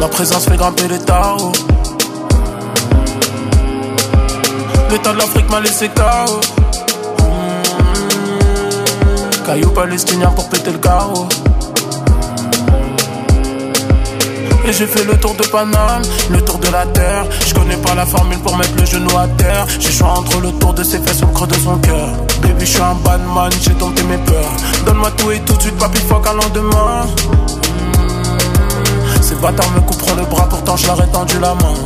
Ta présence fait grimper les tarots. L'état de l'Afrique m'a laissé KO. Caillou palestinien pour péter le carreau. Et j'ai fait le tour de Paname, le tour de la terre. Je connais pas la formule pour mettre le genou à terre. J'ai choix entre le tour de ses fesses ou le creux de son cœur. Baby, je suis un bad man, j'ai dompté mes peurs. Donne-moi tout et tout de suite, papy, fuck un lendemain. Ces bâtards me couperont le bras, pourtant je leur ai tendu la main.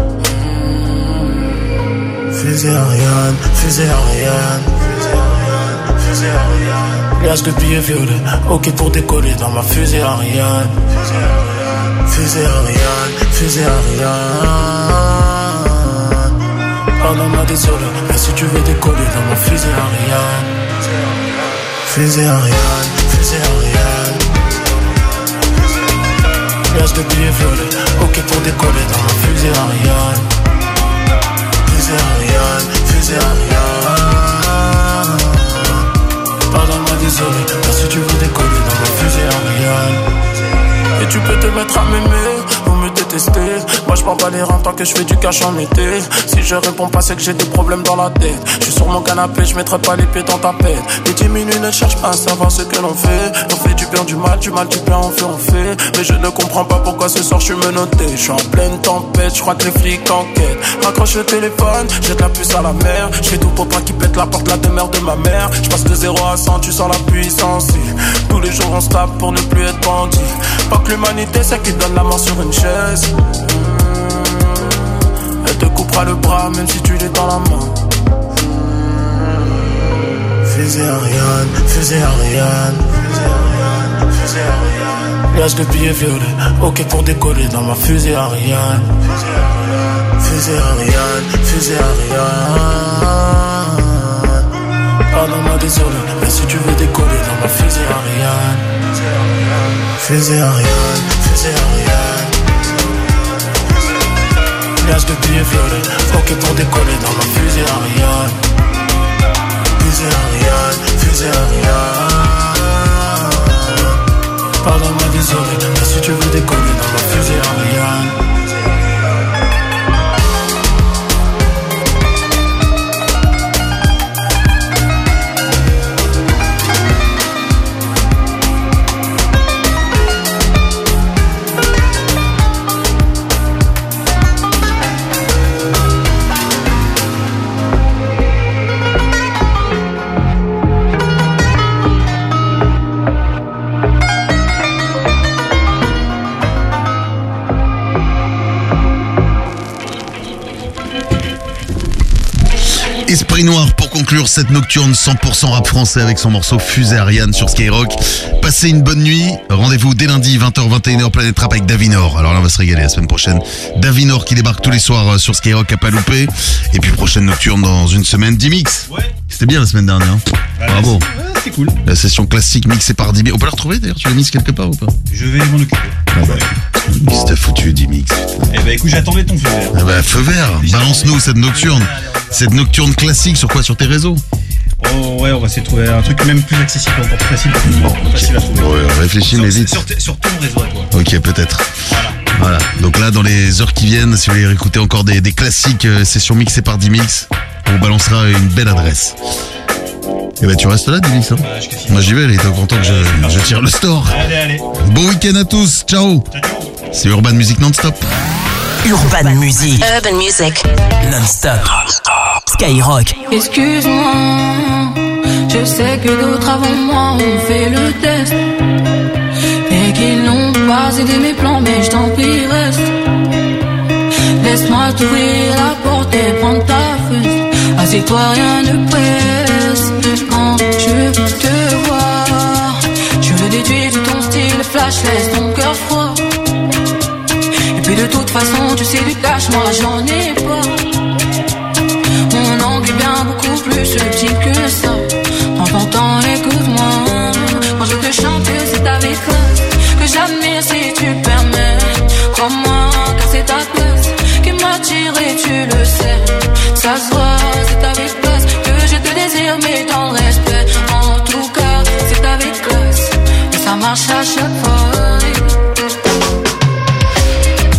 Fusée Ariane, fusée Ariane, fusée Ariane, fusée Ariane. Liasse de billets violets, ok pour décoller dans ma fusée Ariane. Fusée Ariane, fusée Ariane. Pardonne-moi désolé, mais si tu veux décoller dans ma fusée Ariane. Fusée Ariane, fusée Ariane. Liasse de billets violets, ok pour décoller dans ma fusée Ariane. Fusée Ariane, fusée Ariane. Pardonne-moi désolé, mais si tu veux décoller dans ma fusée Ariane. Et tu peux te mettre à m'aimer ou me détester. Moi je prends pas les reins tant que je fais du cash en été. Si je réponds pas c'est que j'ai des problèmes dans la tête. Je suis sur mon canapé, je mettrai pas les pieds dans ta pète. Les diminués ne cherchent pas à savoir ce que l'on fait. On fait du bien, du mal, du bien, on fait. Mais je ne comprends pas pourquoi ce soir je suis menotté. Je suis en pleine tempête, je crois que les flics enquêtent. Raccroche le téléphone, jette la puce à la mer. Je fais tout pour pas qu'il pète la porte, la demeure de ma mère. Je passe de 0 à 100, tu sens la puissance. Tous les jours on se tape pour ne plus être bandit. Pas que l'humanité c'est qui donne la main sur une chaise. Elle te coupera le bras même si tu l'es dans la main. Fusée Ariane, fusée Ariane, fusée Ariane, fusée Ariane. Liasse de billets violets, ok pour décoller dans ma fusée Ariane. Fusée Ariane, fusée Ariane. Pardonne-moi désolé, mais si tu veux décoller dans ma fusée Ariane. Fusée Ariane, fusée Ariane. Liasse de billets violets, ok pour décoller dans ma fusée Ariane. Fusée Ariane, fusée Ariane. Pardonne-moi désolé, mais si tu veux décoller dans ma fusée Ariane. Esprit Noir pour conclure cette nocturne 100% rap français avec son morceau Fusée Ariane sur Skyrock. Passez une bonne nuit. Rendez-vous dès lundi 20h-21h Planète Rap avec Davinor. Alors là on va se régaler la semaine prochaine. Davinor qui débarque tous les soirs sur Skyrock à pas louper. Et puis prochaine nocturne dans une semaine. D-Mix. Ouais. C'était bien la semaine dernière. Bravo. Ouais, c'est cool. La session classique mixée par D-Mix. On peut la retrouver d'ailleurs? Tu l'as mise quelque part ou pas? Je vais m'en occuper. Qu'est-ce que t'as foutu, D-Mix? Eh ben écoute, j'attendais ton feu vert. Eh ben feu vert, balance-nous cette nocturne. Cette nocturne classique sur quoi? Sur tes réseaux? Oh ouais, on va essayer de trouver un truc même plus accessible, encore plus facile. Facile à trouver. Ouais, réfléchis mais vite. Sur ton réseau à toi. Ok, peut-être. Voilà. Donc là, dans les heures qui viennent, si vous voulez réécouter encore des classiques sessions mixées par D-Mix, on vous balancera une belle adresse. Et bah tu restes là, D-Mix, hein? Moi j'y vais, il est content que je tire le store. Allez. Bon week-end à tous, ciao. C'est Urban Music non-stop. Urban Music. Urban Music. Non-stop. Skyrock. Excuse-moi, je sais que d'autres avant moi ont fait le test et qu'ils n'ont pas aidé mes plans, mais je t'en prie reste. Laisse-moi t'ouvrir la porte et prendre ta fesse. Assieds-toi, rien ne presse. Quand je te vois, je le déduis de ton style flash, laisse ton cœur froid. Et puis de toute façon, tu sais du cash, moi j'en ai pas. Mon angle est bien beaucoup plus subtil que ça. Prends ton temps, écoute-moi. Quand je te chante, c'est avec classe que j'admire si tu permets. Crois-moi, car c'est ta classe qui m'attire et tu le sais. Ça se voit, c'est avec classe que je te désire, mais dans le respect. En tout cas, c'est avec classe et ça marche à chaque fois.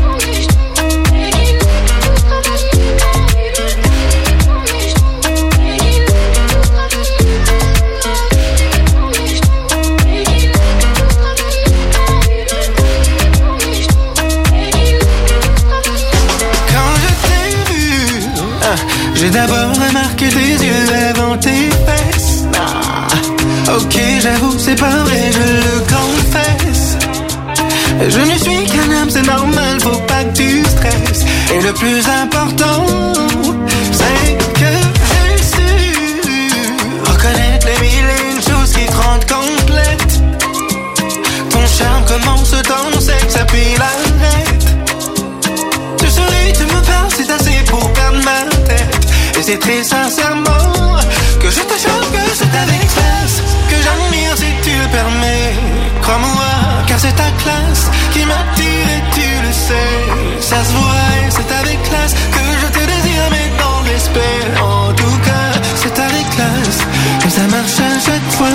J'ai d'abord remarqué tes yeux avant tes fesses. Ok, j'avoue, c'est pas vrai, je le confesse. Je ne suis qu'un homme, c'est normal, faut pas que tu stresses. Et le plus important, c'est que j'ai su reconnaître les mille et une choses qui te rendent complète. Ton charme commence dans le sexe, puis l'arrête. Tu souris, tu me parles, c'est assez pour perdre ma tête. Et c'est très sincèrement que je te choque, que c'est avec classe que j'admire si tu le permets. Crois-moi, car c'est ta classe qui m'attire et tu le sais. Ça se voit et c'est avec classe que je te désire, mais dans le respect. En tout cas, c'est avec classe que ça marche à chaque fois.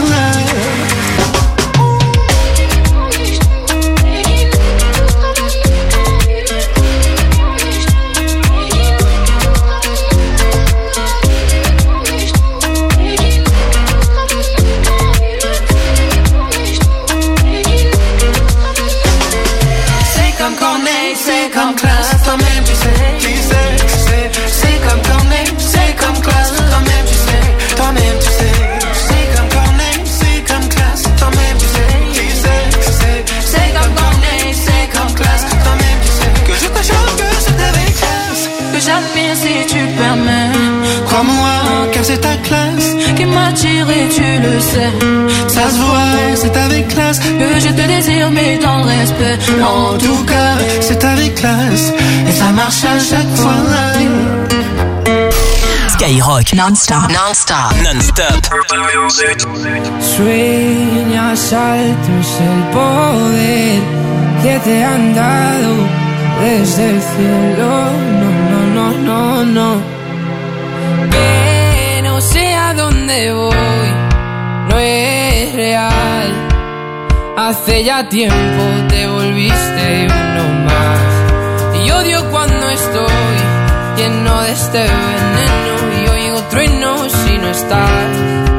C'est comme classe, toi-même tu sais, c'est comme Corneille, c'est comme classe, toi-même tu sais, c'est comme Corneille, c'est comme classe, toi-même tu sais, c'est comme Corneille, c'est comme classe, toi-même tu sais, que je te choque, que c'est avec classe, que j'admire si tu permets. Crois-moi, car c'est ta classe qui m'attire et tu le sais. Ça se voit, c'est avec classe que je te désire, mais dans le respect. En tout cas, c'est avec classe et ça marche à chaque fois. Skyrock non-stop. Sueñas altos el poder que te han dado desde el cielo. No. Que no sé a dónde voy, no es real. Hace ya tiempo te volviste uno más. Y odio cuando estoy lleno de este veneno y oigo truenos si no estás.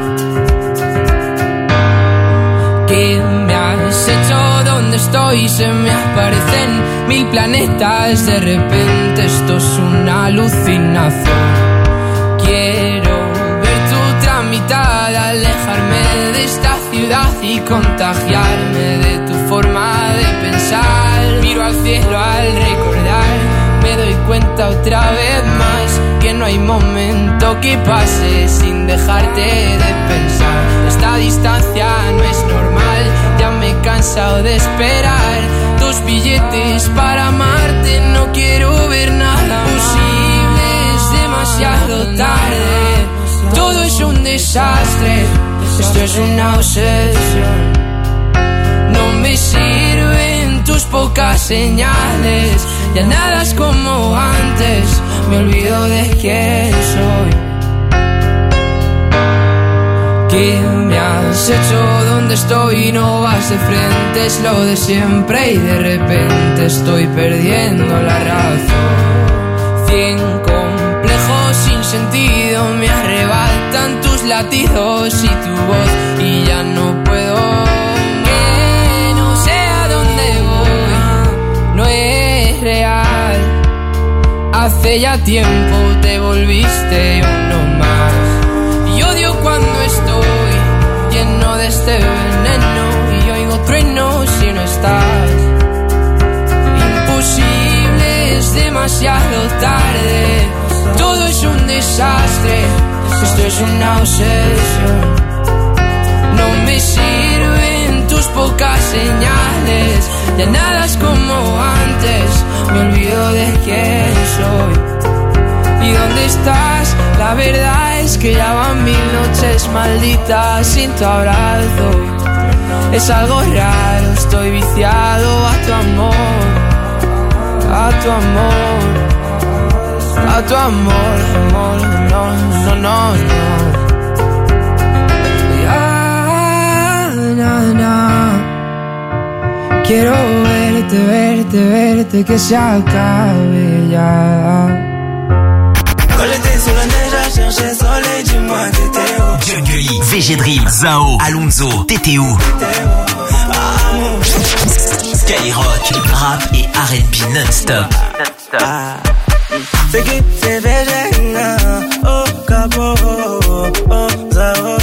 ¿Qué me has hecho? ¿Dónde estoy? Se me aparecen mil planetas. De repente esto es una alucinación. Quiero ver tu mitad, alejarme de esta ciudad y contagiarme de tu forma de pensar. Miro al cielo al recordar, me doy cuenta otra vez más que no hay momento que pase sin dejarte de pensar. Esta distancia no es normal, ya me he cansado de esperar tus billetes para amarte. No quiero ver nada posible, es demasiado tarde. Todo es un desastre, esto es una obsesión. No me sirven tus pocas señales, ya nada es como antes, me olvido de quién soy. ¿Qué me has hecho? ¿Dónde estoy? No vas de frente, es lo de siempre y de repente estoy perdiendo la razón. 100 complejos sin sentido me arrebatan tus latidos y tu voz y ya no puedo. Que no sé a dónde voy, no es real. Hace ya tiempo te volviste uno más. Y odio cuando estoy lleno de este veneno y oigo truenos si no estás. Imposible, es demasiado tarde. Todo es un desastre, esto es una obsesión. No me sirven tus pocas señales, ya nada es como antes, me olvido de quién soy. ¿Y dónde estás? La verdad es que ya van 1000 noches malditas sin tu abrazo. Es algo raro, estoy viciado a tu amor, a tu amor. A tu amor, amor, no. Quiero verte, que se acabe ya. Quand j'étais sous la neige à chercher le soleil, dis-moi t'étais où? Jungly, VG Dream, Zao, Alonso, t'étais où? Skyrock, rap et R&B non-stop. C'est qui c'est végéna, oh capo, oh zao.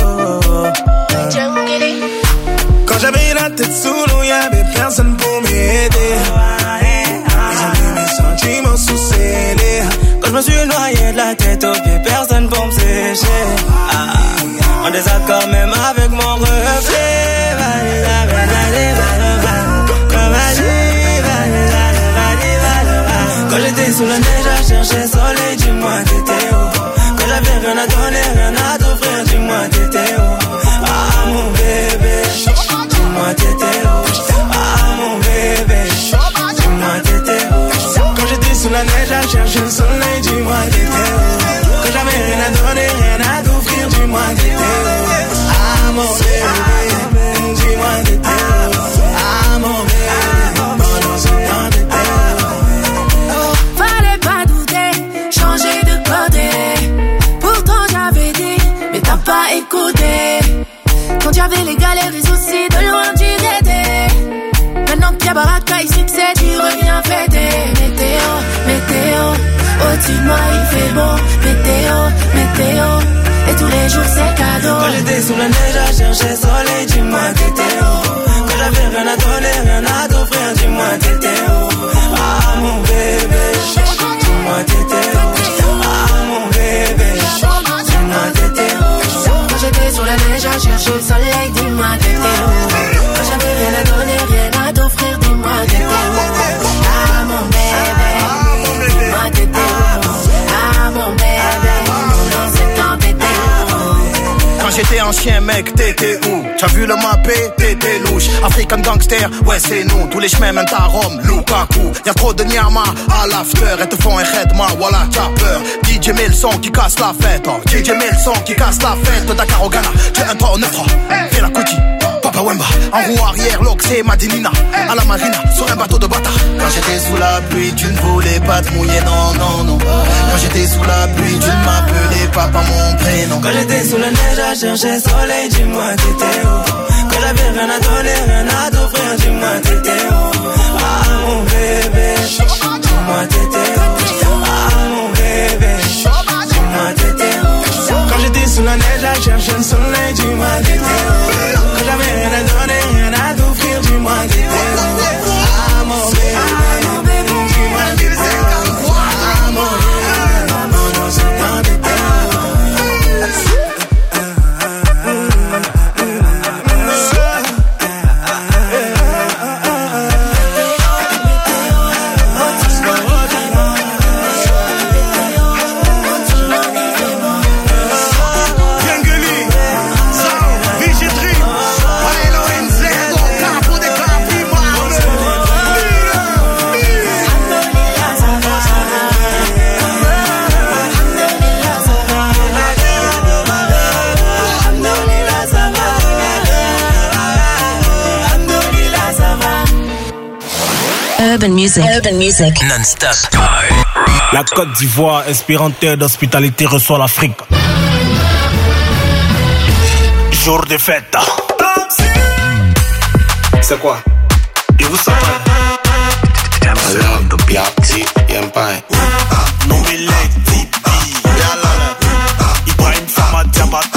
Quand j'avais la tête sous l'eau, y'avait personne pour m'aider. Ils ont mis mes sentiments sous scellés. Quand je me suis noyé de la tête aux pieds, personne pour me sécher. En désaccord même avec mon reflet. Quand j'étais sous la neige à chercher soleil, dis-moi t'étais où? Quand j'avais rien à donner, rien à t'offrir, dis-moi t'étais où? Ah mon bébé, dis-moi t'étais où? Ah mon bébé, dis-moi t'étais où? Quand j'étais sous la neige à chercher le soleil, dis-moi t'étais où? Quand j'avais rien à donner, rien à t'offrir, dis-moi t'étais où? Ah mon bébé, dis-moi t'étais où? Ah mon bébé, pendant ce temps t'étais où? Fallait pas douter, changer de côté. Pourtant j'avais dit, mais t'as pas écouté. Quand y'avais les galères et soucis, de loin tu guettais. Maintenant qu'il y a baraka et succès, tu reviens fêter. Météo, météo, au-dessus de moi il fait beau. Météo, météo, et tous les jours c'est cadeau. Quand j'étais sous la neige à chercher soleil, dis-moi t'étais où? Quand j'avais rien à donner, rien à t'offrir, dis-moi t'étais où? Ah mon bébé, dis-moi t'étais où? Ah mon bébé, dis-moi t'étais où? Quand j'étais sur la neige à chercher le soleil, dis-moi t'étais où? Quand j'avais rien à donner, rien à t'offrir, dis-moi t'étais où? Ah mon bébé, dis-moi t'étais où? Ah mon bébé, dans ce temps t'étais où? Quand j'étais un chien mec, t'étais où? T'as vu le mappé, t'étais louche. African gangster, ouais c'est nous. Tous les chemins mènent à Rome, Lukaku. Y'a trop de nyama à l'after. Elles te font un redma, voilà t'as peur. DJ met le son qui casse la fête. DJ met le son qui casse la fête. Dakar au Ghana, j'ai un toit en neuf. Fais la cookie, Papa Wemba. En roue arrière, l'Oxé, Madinina. À la marina, sur un bateau de bâtard. Quand j'étais sous la pluie, tu ne voulais pas te mouiller, non, non, non. Quand j'étais sous la pluie, tu ne m'appelais pas par mon prénom. Quand j'étais sous la neige à chercher soleil, dis-moi t'étais où? Quand j'avais rien à donner, rien à t'offrir, dis-moi t'étais où? Ah mon bébé, dis-moi t'étais où? Ah mon bébé, dis-moi t'étais où? Quand j'étais sous la neige à chercher le soleil, dis-moi t'étais où? Quand j'avais rien à donner, rien à t'offrir, dis-moi t'étais où? Ah mon bébé, dis-moi t'étais où? Ah mon bébé, pendant ce temps t'étais où? Urban Music. Non-stop. La Côte d'Ivoire, inspirante d'hospitalité, reçoit l'Afrique. Jour de fête. C'est quoi? Et vous savez? Nommez-les Tibi. Ibrahim Sama Diabaté.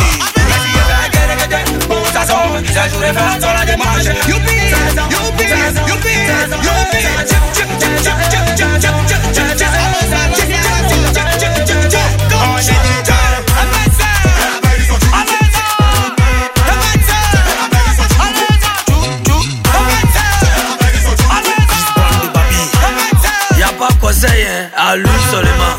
Y'a pas conseil, hein, à lui seulement.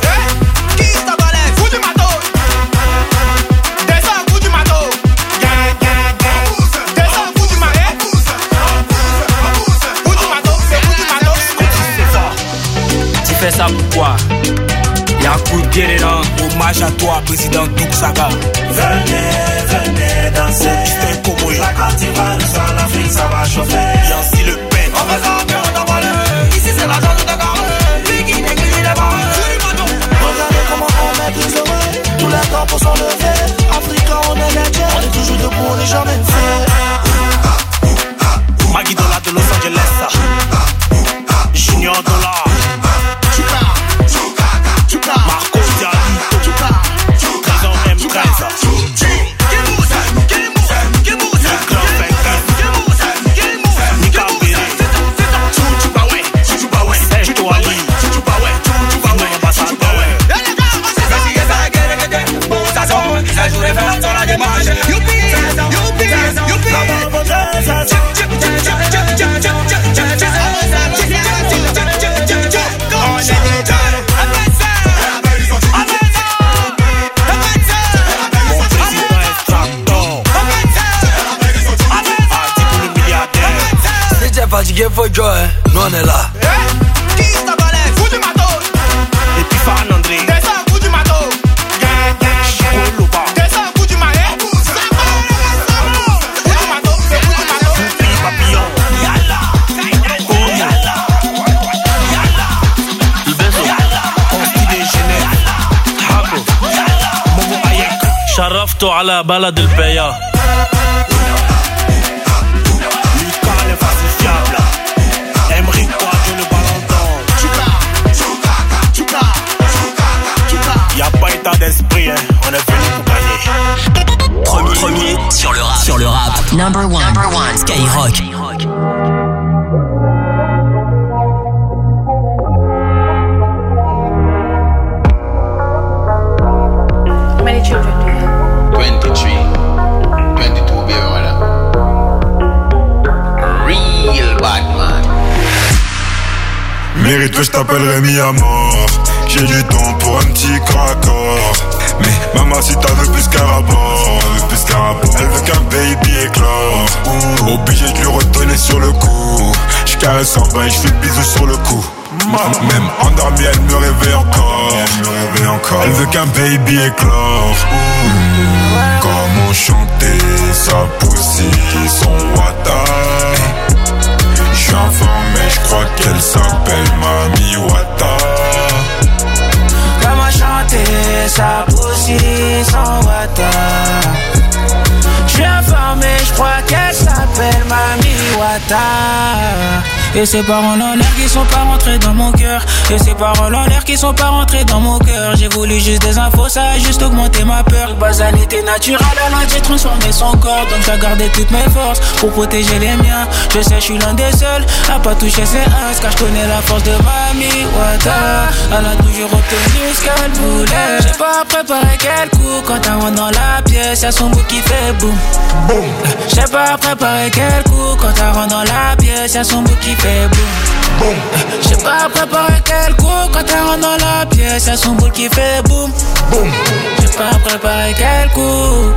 Fais ça pourquoi? Y'a un coup de pied dedans. Hommage à toi, président Douk Saga. Venez, venez danser. La Côte d'Ivoire, sur l'Afrique, ça va chauffer. Y'a aussi le pain. On fait ça bien, on t'envoie le. Ici c'est la zone de Dakar. Lui qui néglige les barres. Regardez comment on met tous heureux. Tous les temps pour s'enlever. Africain, on est les tiens. On est toujours debout, on est jamais fait. Maggie Dollar de Los Angeles. Junior Dollar. DJ fue yo, no en el A. Quita vale, Fuji Mato. Et puis Farhan André. Descends, Fuji Mato. Descends, Fuji Mato. Fuji Mato, c'est Fuji Mato. Fuji Papillon. Yalla. Yalla. Yalla. Le beso. Consti déjeuner. Habo. Momo Ayek. شرفته على بلد البيا. Y'a pas état d'esprit, hein. On est venu pour gagner. Premier sur le rap. Sur le rap. Number one. Skyrock. How many children do you have? 23. 22, baby, voilà. Real bad man. Mérite que je t'appellerai mis à mort. J'ai du temps pour un petit craccord. Mais maman si t'as veux plus qu'un rapport. Elle veut qu'un baby éclore. Obligé de lui redonner sur le coup. J'caresse en bas et j'fais le bisou sur le cou. Même endormie elle me réveille encore. Elle veut qu'un baby éclore. Comment chanter sa pussy, son wata. J'suis informé, j'crois qu'elle s'appelle Mami Wata. Comment chanter sa pussy sans wata. J'suis informé, j'crois qu'elle s'appelle Mami Wata. Et ces paroles en l'air qui sont pas rentrées dans mon cœur. Et ces paroles en l'air qui sont pas rentrées dans mon cœur. J'ai voulu juste des infos, ça a juste augmenté ma peur. Basalité naturelle, alors j'ai transformé son corps. Donc j'ai gardé toutes mes forces pour protéger les miens. Je sais, je suis l'un des seuls à pas toucher ses uns. Car je connais la force de Mami Wata. Elle a toujours obtenu ce qu'elle voulait. J'ai pas préparé quel coup. Quand elle rentre dans la pièce, y'a son bout qui fait boum. J'ai pas préparé quel coup. Quand elle rentre dans la pièce, y'a son bout qui fait boum. J'ai pas préparé quel coup. Quand elle rentre dans la pièce, y'a son boule qui fait boum. J'ai pas préparé quel coup.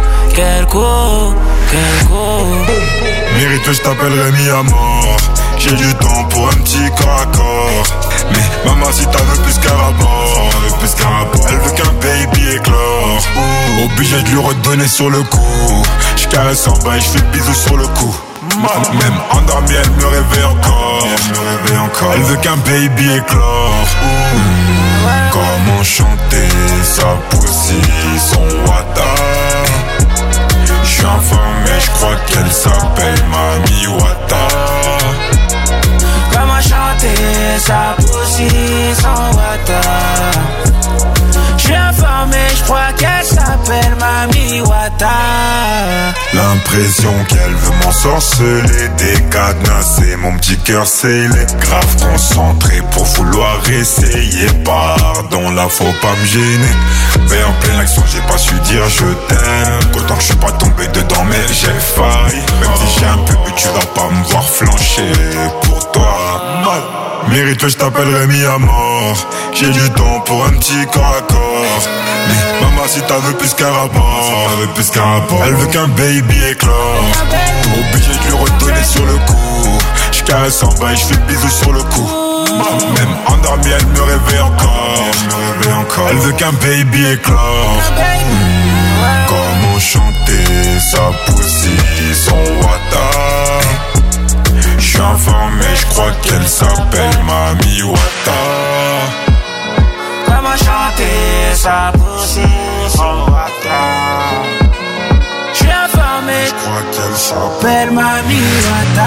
Mérite que je t'appellerai mis à mort. J'ai du temps pour un petit craccord. Mais maman si t'as veux plus qu'un rapport. Elle veut qu'un baby éclore. Obligé de lui redonner sur le coup. J'caresse en bas et j'fais le bisou sur le cou. Même endormie elle me réveille encore. Elle veut qu'un baby éclore. Comment chanter sa pussy, son wata. J'suis informé, j'crois qu'elle s'appelle Mami Wata. Comment chanter sa pussy sans wata. J'suis informé, j'crois qu'elle s'appelle Mami Wata. L'impression qu'elle veut m'ensorceler, décadenasser mon petit cœur scellé. Grave concentré pour vouloir essayer. Pardon, là faut pas me gêner. Mais en pleine action j'ai pas su dire je t'aime. Autant que je suis pas tombé dedans mais j'ai failli. Même si j'ai un peu bu tu vas pas me voir flancher pour toi. Mérite que je t'appellerai mis à mort. J'ai du temps pour un petit corps à corps. Mais maman si t'as veux plus qu'un rapport. Elle veut qu'un baby éclore. Obligé de lui redonner sur le coup. J'caresse en bas et j'fais le bisou sur le cou. Même endormie elle me réveille encore. Elle veut qu'un baby éclore. Comment chanter sa pussy, son wata. J'suis informé, j'crois qu'elle s'appelle Mami Wata. Comment chanter sa pussy, son wata. J'suis informé, j'crois qu'elle s'appelle Mami Wata.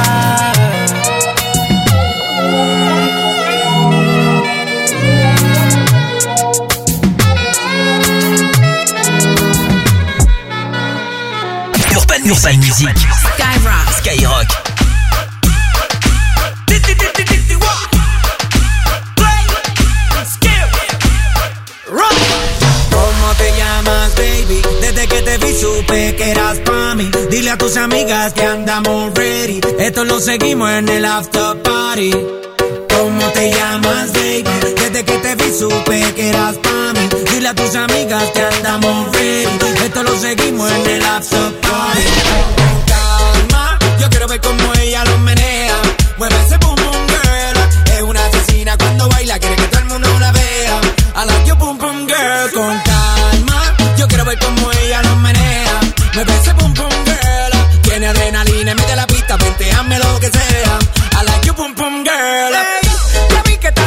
Urban Music. Skyrock. ¿Cómo te llamas, baby? Desde que te vi supe que eras pa' mí. Dile a tus amigas que andamos ready. Esto lo seguimos en el after party. ¿Cómo te llamas, baby? Desde que te vi supe que eras pa' mí. Dile a tus amigas que andamos ready. Esto lo seguimos en el after party. Con calma, yo quiero ver cómo ella lo menea. Mueve ese boom.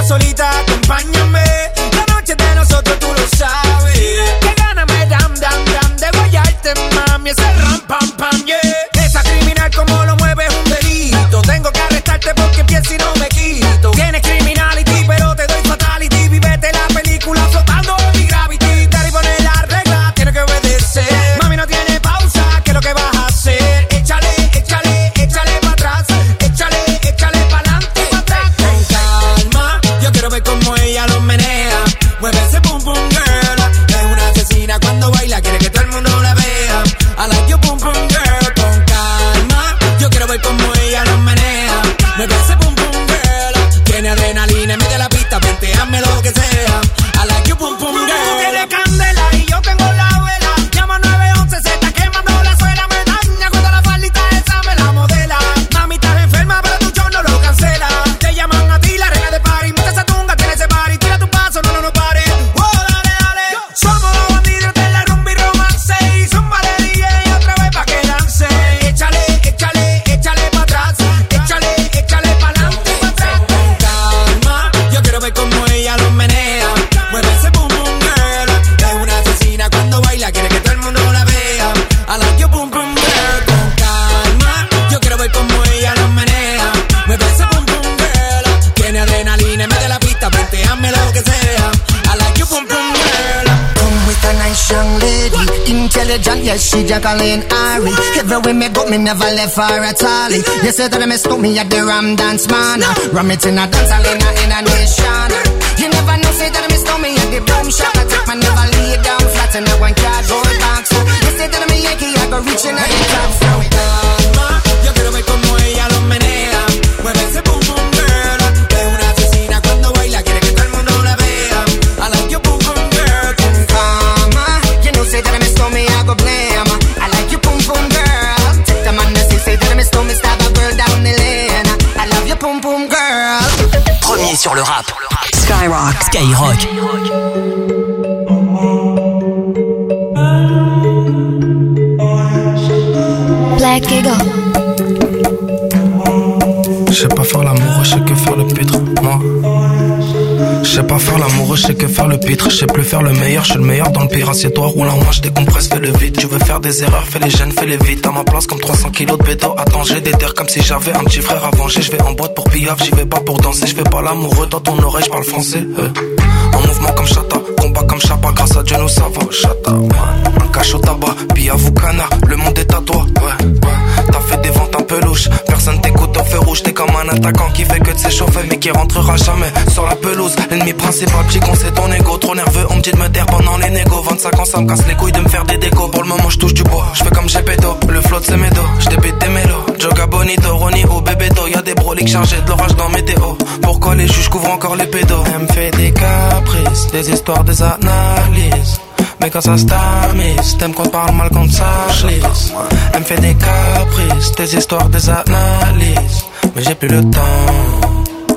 solita, acompáñame. La noche de nosotros tú lo sabes. Que gana me dam, de guayarte, mami. Ese ram, pam, pam, yeah. Esa criminal como lo mueve es un delito. Tengo que arrestarte porque pienso y no me quito. Tienes criminality, pero te doy fatality. Vívete la película flotando en mi gravity. Dar y poner la regla, tiene que obedecer. Mami, no tiene pausa, ¿qué es lo que vas a hacer? Échale, échale, échale para atrás. Échale, échale para adelante, para atrás. Con calma, yo quiero ver cómo ella lo menea. Mueve ese pum pum girl. Es una asesina cuando baila, quiere que todo el mundo la vea. I like you pum pum girl. Con calma, yo quiero ver cómo ella lo menea. Mueve ese pum pum girl. Tiene adrenalina en medio de la pista, venteame lo que sea. I like you pum pum girl. Tú tienes candela y yo tengo la vela. Llama 911, se está quemando la suela. Me daña cuando la faldita esa me la modela. Mami, estás enferma, pero tu show no lo cancela. Te llaman a ti, la reina de party. Mucha esa tunga, tiene ese party. Tira tu paso, no pare. Oh, dale, dale. Somos los bandidos de la rumba y romance. Y zumba de DJ otra vez pa' que dance. Échale, échale, échale pa' atrás. Échale, échale pa' adelante, pa' atrás. Con calma, yo quiero ver cómo ella lo menea. Mueve ese boom boom girl. Es una asesina cuando baila, quiere que todo el mundo la vea. I like you boom boom girl. Con calma, yo quiero ver cómo ella lo menea. Mueve ese boom boom girl. Tiene adrenalina en medio de la pista, venteame lo que sea. I like you boom boom girl. Come with a nice young lady, intelligent, yes, she Jacqueline Ari. Everywhere me go, me never left her at all. You say that me stop me at the Ram Dance Man. Ram it in a dance hall in a nation. You never know, say that me stop me at the Boom Shop. I take my never lay down flat in a one cardboard box. You say that me Yankee, I go reaching at the top. So calma, yo quiero ver cómo ella lo menea. Mueve ese boom boom girl. Es una asesina cuando baila, quiere que todo el mundo la vea. I like you boom boom girl. Con calma, you know, say that me stop me, I go blame. I like you boom boom girl. Take the man that say that me stop me, stab a girl down the lane. I love you boom boom girl. Premier sur le rap. Skyrock. Black Eagle. Je sais pas faire l'amour, je sais que faire le pitre, moi. Je sais pas faire l'amour, je sais que faire le pitre. Je sais plus faire le meilleur, je suis le meilleur dans le pire. Assieds-toi, roule en moi, je décompresse, fais le vide. Tu veux faire des erreurs, fais les gènes, fais les vite. À ma place comme 300 kilos de bédo. Attends, j'ai des terres comme si j'avais un petit frère à venger. Je vais en boîte pour piaf, j'y vais pas pour danser. Je fais pas l'amoureux, dans ton oreille, je parle français. En mouvement comme Chata, combat comme Chapa. Grâce à Dieu nous ça va, Chata, ouais. Un cache au tabac, puis à vous canard. Le monde est à toi, ouais. T'as fait des ventes un peu louches. Personne t'écoute au feu rouge. T'es comme un attaquant qui fait que de s'échauffer mais qui rentrera jamais sur la pelouse. L'ennemi principal, petit con, c'est ton ego. Trop nerveux, on me dit de me taire pendant les négos. 25 ans, ça me casse les couilles de me faire des décos. Pour le moment, je touche du bois. Je fais comme Gepetto, le flotte c'est mes dos. Je débite des mélos. Joga Bonito, Ronnie au Bebeto. Y'a des broliques chargés de l'orage dans météo. Pourquoi les juges couvrent encore les pédos? Elle me fait des caprices, des histoires, des analyses. Mais quand ça se tamise, t'aimes qu'on parle mal quand ça glisse. Elle me fait des caprices, des histoires, des analyses. Mais j'ai plus le temps.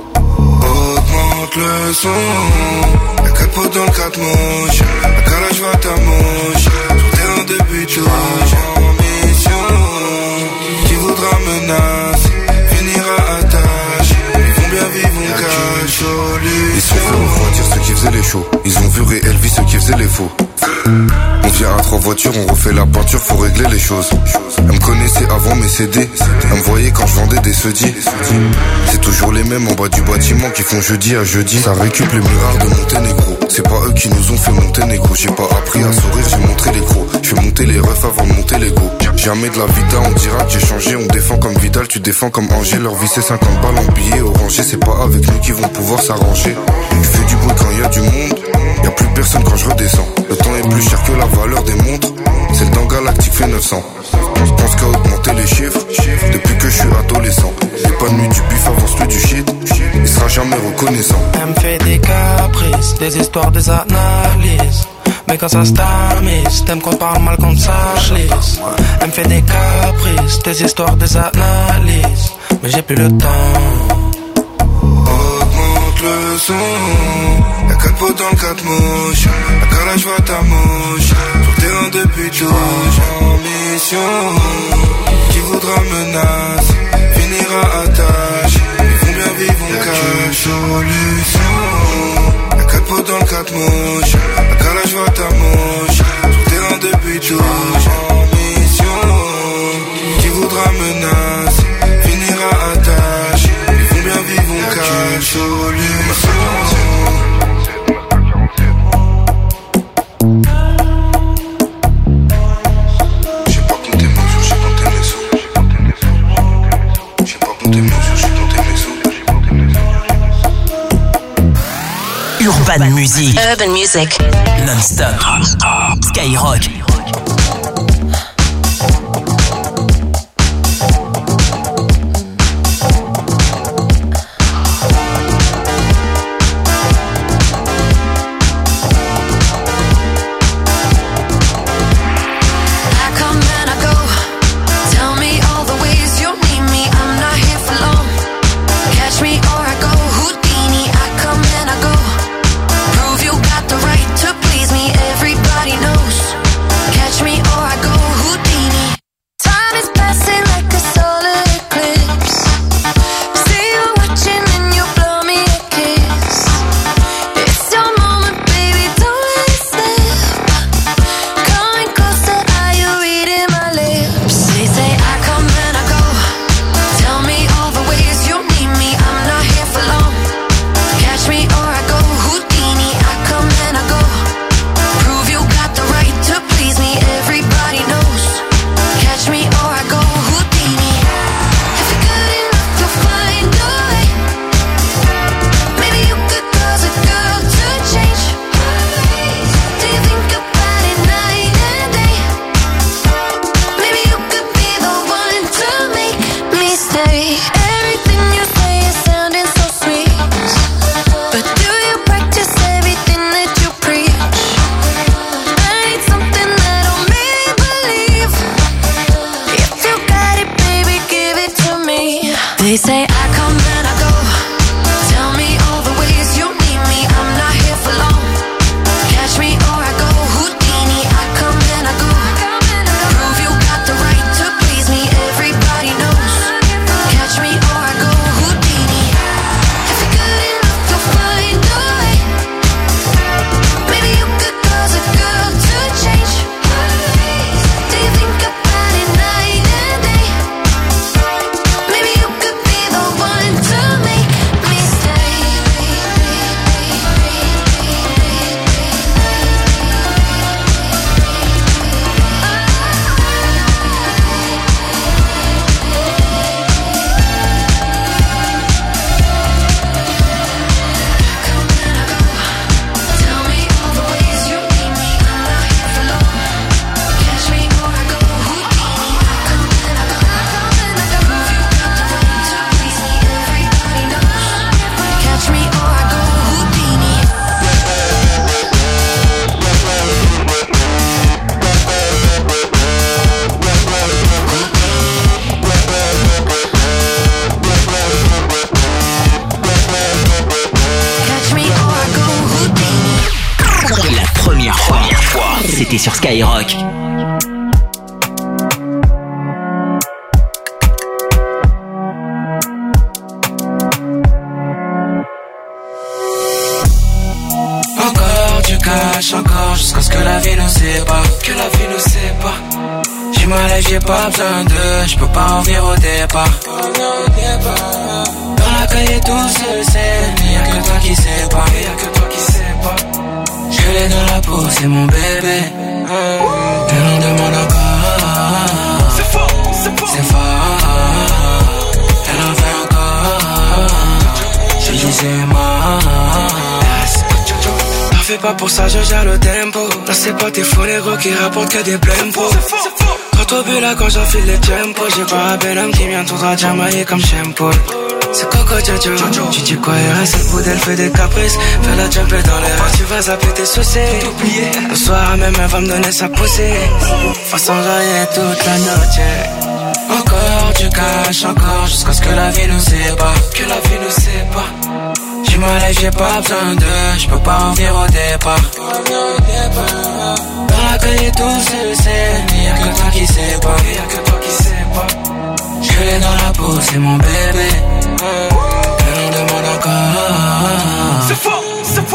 Augmente le son. Y'a 4 potes dans le 4 mouches. La calage va ta mouche. Sur terrain de but touche. En mission. Qui voudra menacer finira à tâche. Ils vont bien vivre, on cache. Ils sont fait refroidir ceux qui faisaient les shows. Ils ont vu réelle vie ceux qui faisaient les faux. On vient à 3 voitures, on refait la peinture, faut régler les choses. Elle me connaissait avant mes CD. Elle me voyait quand je vendais des sedis. C'est toujours les mêmes en bas du bâtiment qui font jeudi à jeudi. Ça récup les mirards de Monténégro. C'est pas eux qui nous ont fait monter négro. J'ai pas appris à sourire, j'ai montré les gros. Je fais monter les refs avant de monter l'ego. Jamais de la vita, on dira que j'ai changé. On défend comme Vidal, tu défends comme Angers. Leur vie c'est 50 balles en billets orangés. C'est pas avec nous qu'ils vont pouvoir s'arranger. Je fais du bruit quand y a du monde. Y'a plus personne quand je redescends. Le temps est plus cher que la valeur des montres. C'est le temps galactique fait 900. Je pense qu'à augmenter les chiffres. Depuis que je suis adolescent. L'épanoui du bif avance plus du shit. Il sera jamais reconnaissant. Elle me fait des caprices, des histoires, des analyses. Mais quand ça se tamise, t'aimes qu'on parle mal quand ça glisse. Elle me fait des caprices, des histoires, des analyses. Mais j'ai plus le temps. Augmente le son. Y'a 4 potes dans le 4 mouches. La calage va ta mouche. Sur terrain de but touche. En mission. Qui voudra menacer finira à tâche. Ils vont bien vivons qu'une solution. Y'a 4 pots dans le 4 mouches. La calage va ta mouche. Sur terrain depuis tout. En mission. Qui voudra menacer finira à tâche. Vivons bien, vivons qu'une solution. Urban Music. Urban Music. Non-stop. Skyrock. They say I come and I go. Tell me all the ways you need me. I'm not here for long. Catch me or I go Houdini. I come and I go. Prove you got the right to please me. Everybody knows. Catch me or I go Houdini. If you're good enough, you'll find a way. Maybe you could cause a girl to change. Do you think about it night and day? Maybe you could be the one to make me stay. Tell me all the ways you need me. I'm not here for long. Catch me or I go Houdini. I come and I go. Prove you got the right to please me. Everybody knows. Catch me or I go Houdini. Catch me or I go Houdini. La première fois, c'était sur Skyrock. Encore du cash, encore jusqu'à ce que la vie nous sépare. Que la vie nous sépare. J'ai mal et j'ai pas besoin d'eux. J'peux pas en venir au départ. Dans la cahier tout se sait. Y'a que toi qui sais pas. Je l'ai dans la peau, c'est mon bébé. Elle en demande encore. C'est fort. Elle en veut encore. J'ai dit c'est mort. T'en fais pas pour ça, je gère le tempo. Là c'est pas tes faux négros qui rapportent que des blempos. Quand au but là, quand j'enfile les tempos, j'ai pas un bel homme qui vient tout droit jamailler comme shampoo. C'est Coco Jojo. Tu dis quoi, il reste le bout d'elle fait des caprices. Fais la jumper dans les reins, tu vas zapper tes soucis. Le soir même elle va me donner sa poussée. Façon j'aille toute la noche. Encore du cash, encore jusqu'à ce que la vie nous sépare. J'ai mal et j'ai pas besoin d'eux. J'peux pas en venir au départ. Dans la cahier tout se sait. Y'a que toi qui sais pas. Je l'ai dans la peau, c'est mon bébé. Elle en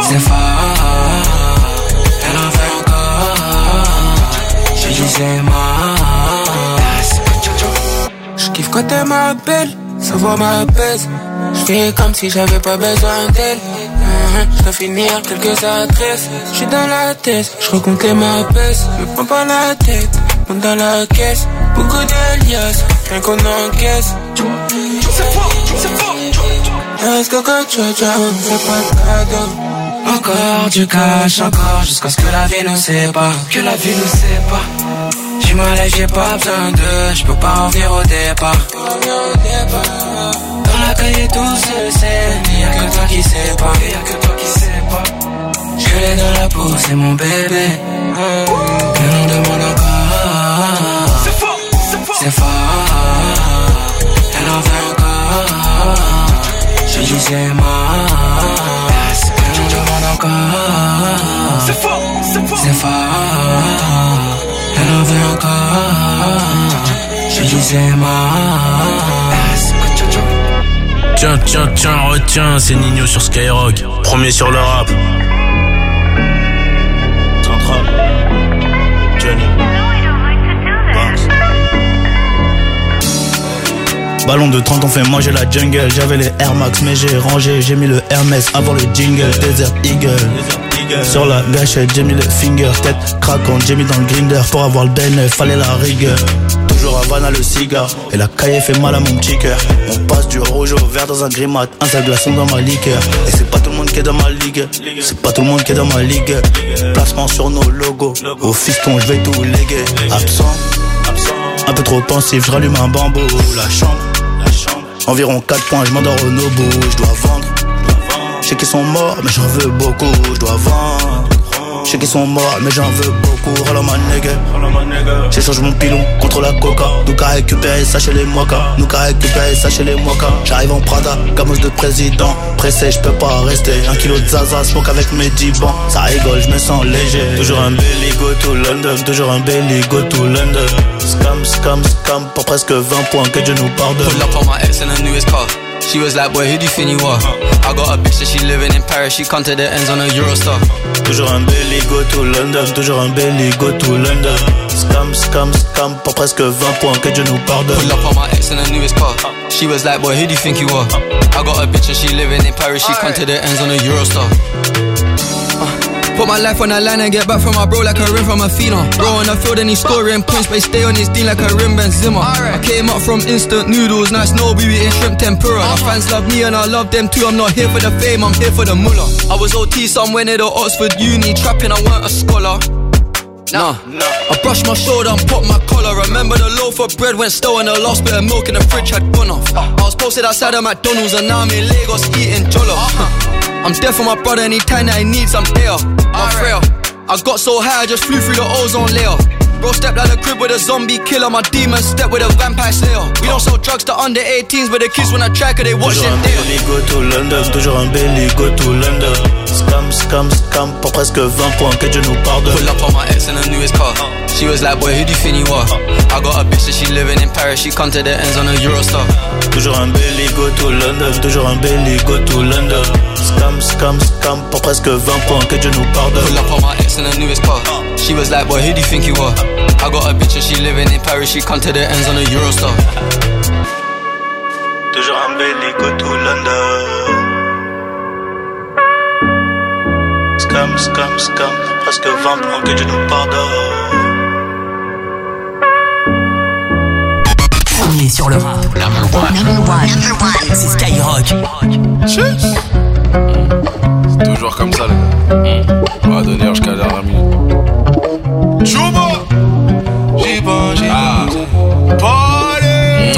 C'est fort, elle en veut encore. J'ai dit c'est mort. J'kiffe quand elle m'appelle, sa voix m'apaise. J'fais comme si j'avais pas besoin d'elle. J'dois finir quelques adresses. J'suis dans la tête, j'recompte les m'apaises. Me prends pas la tête, monte dans la caisse. Beaucoup d'alias, rien qu'on encaisse. C'est fort, c'est fort. Est-ce que tu fais pas de cadeau? Encore du cash, encore jusqu'à ce que la vie nous sépare. Que la vie nous sépare. J'ai mal et j'ai pas besoin d'eux. J'peux pas en venir au départ. Dans la cahier tout se sait. Y'a que toi qui sais pas. Je l'ai dans la peau, c'est mon bébé. Elle en demande encore. C'est fort, c'est fort. Elle en veut encore. J'ai dit c'est mort. Elle en demande encore. C'est fort, c'est fort. Elle en veut encore. J'ai dit c'est mort. Tiens, retiens, c'est Nino sur Skyrock. Premier sur le rap. Central. Johnny. Ballon de 30 on fait manger la jungle. J'avais les Air Max mais j'ai rangé. J'ai mis le Hermès avant le jingle. Desert Eagle. Sur la gâchette j'ai mis le finger. Tête craquante j'ai mis dans le grinder. Pour avoir le bénéf fallait la rigueur. Toujours Havana le cigare. Et la caille fait mal à mon petit cœur. On passe du rouge au vert dans un grimat. Un seul glaçon dans ma liqueur. Et c'est pas tout le monde qui est dans ma ligue. C'est pas tout le monde qui est dans ma ligue. Placement sur nos logos. Au fiston je vais tout léguer. Absent. Un peu trop pensif, je rallume un bambou. La chambre. Environ 4 points, je m'endors au Nobu. Je dois vendre. Je sais qu'ils sont morts, mais j'en veux beaucoup. Je dois vendre. Je sais qu'ils sont morts, mais j'en veux beaucoup. Rala ma nègre. J'échange mon pilon contre la coca. Nous qu'à récupérer ça chez les mokas. Nous qu'à récupérer ça chez les mokas. J'arrive en Prada, gamos de président. Pressé, je peux pas rester. 1 kilo de zaza, smoke avec mes 10 bancs. Ça rigole, je me sens léger. Toujours un belly, go to London. Toujours un belly, go to London. Scam, pour presque 20 points, que Dieu nous pardonne. Pull up on my ex in the newest car. She was like, boy, who do you think you are? I got a bitch that she living in Paris. She come to the ends on a Eurostar. Toujours un belly, go to London. Toujours un belly, go to London. Scam, pour presque 20 points, que Dieu nous pardonne. Pull up on my ex in the newest car. She was like, boy, who do you think you are? I got a bitch that she living in Paris. She come to the ends on a Eurostar. Put my life on the line and get back from my bro like a rim from a phenom. Bro on the field and he's scoring points, but he stay on his dean like a rim Benzema. I came up from instant noodles, nice no we eating shrimp tempura. My fans love me and I love them too. I'm not here for the fame, I'm here for the mullah. I was OT somewhere near the Oxford Uni, trapping I weren't a scholar. Nah, I brushed my shoulder and popped my collar. Remember the loaf of bread went stale and the last bit of milk in the fridge had gone off. I was posted outside of McDonald's and now I'm in Lagos eating jollof. I'm there for my brother anytime that he needs, I'm there. I'm frail. I got so high I just flew through the ozone layer. Bro stepped out the crib with a zombie killer. My demon stepped with a vampire slayer. We don't sell drugs to under 18s, but the kids wanna try cause they watch it there. Toujours un belly, go to London. Toujours un belly, go to London. Scam, pour presque 20 points, que Dieu nous pardonne. Pull up on my ex in the newest car. She was like, boy, who do you think you are? I got a bitch that she living in Paris. She come to the ends on a Eurostar. Toujours un belly, go to London. Toujours un belly, go to London. Scam, pour presque 20 points, que Dieu nous pardonne. Pull up on my ex in the newest car. She was like, boy, who do you think you are? I got a bitch that she living in Paris. She come to the ends on a Eurostar. Toujours un belly, go to London. Scam, presque 20 points, que Dieu nous pardonne. Premier sur le rap. Number one. C'est Skyrock. C'est toujours comme ça, les gars. On va donner jusqu'à la dernière minute. Chouba! J'y pense. Party!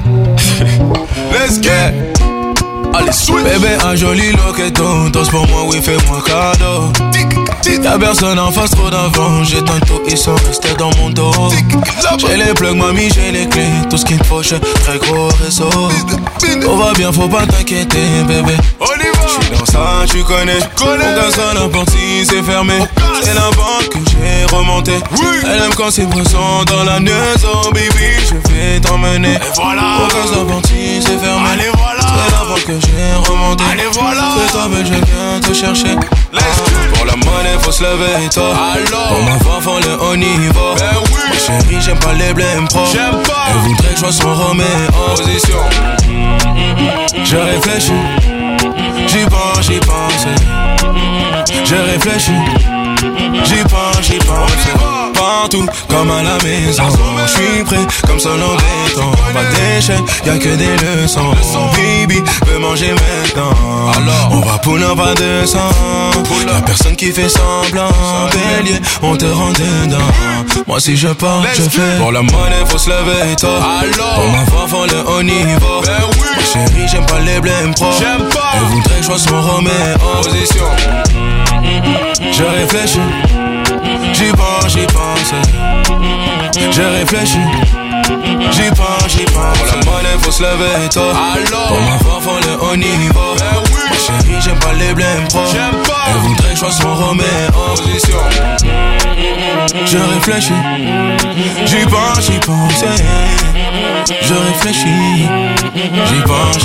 Let's get! Allez, switch! Bébé, un joli loqueton. Danse pour moi, oui, fais-moi cadeau. Y'a personne en face, trop d'avant. J'éteins tout, ils sont restés dans mon dos. J'ai les plugs, mamie, j'ai les clés. Tout ce qu'il me faut, j'ai très gros réseau. Tout va bien, faut pas t'inquiéter, bébé. J'suis dans ça, tu connais. Mon gars, ça n'importe si c'est fermé. C'est la banque que j'ai remonté. Elle aime quand c'est présent dans la neuse. Oh baby, je vais t'emmener. Mon gars, ça n'importe si c'est fermé. C'est la fois que j'ai remonté. Allez voilà. Et toi belle je viens te chercher. Pour la monnaie faut se lever tôt. Pour ma voix faut le haut niveau. Ma chérie j'aime pas les blèmes pro. Elle voudrait que je sois son Roméo. Position. Je réfléchis. J'y pense. Je réfléchis. J'y pense. Partout comme à la maison. J'suis prêt comme seul en béton. Pas d'échec, y'a que des leçons. Baby veut manger maintenant. Alors on va pull up à 200. Y'a personne qui fait semblant. Bélier, on te rend dedans. Moi si je pars, je fais. Pour la monnaie faut se lever tôt. Pour ma voix faut le haut niveau. Ma chérie j'aime pas les blèmes pro. Elle voudrait que je sois son Roméo. Position. Je réfléchis. J'y pense. Je réfléchis. J'y pense. Pour la monnaie faut se lever tôt. Pour ma voix faut le haut niveau. Ma chérie j'aime pas les blèmes pro. Elle voudrait que je sois son Roméo. Position. Je réfléchis. J'y pense. Je réfléchis. J'y pense.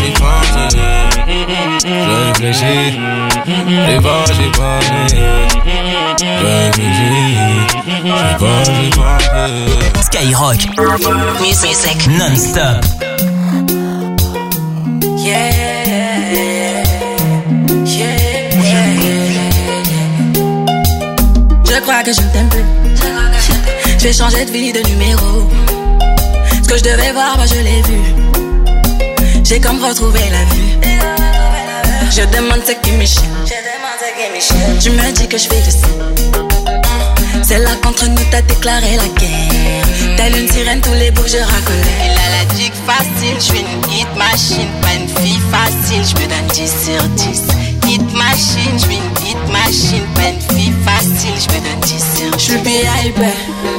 Je réfléchis. J'y pense. Skyrock Music non-stop. Je crois que je ne t'aime plus. Je vais changer de vie, de numéro. Ce que je devais voir, moi je l'ai vu. J'ai comme retrouvé la vue. Je demande ce qui m'échappe. Tu me dis que je fais de ça. C'est là qu'entre nous t'as déclaré la guerre. Telle une sirène, tous les beaux je racolais. Elle a la dick facile, je suis une hit machine. Pas une fille facile, je me donne 10 sur 10. Hit machine, je suis une hit machine. Pas une fille facile, je me donne 10 sur 10. Je suis hyper.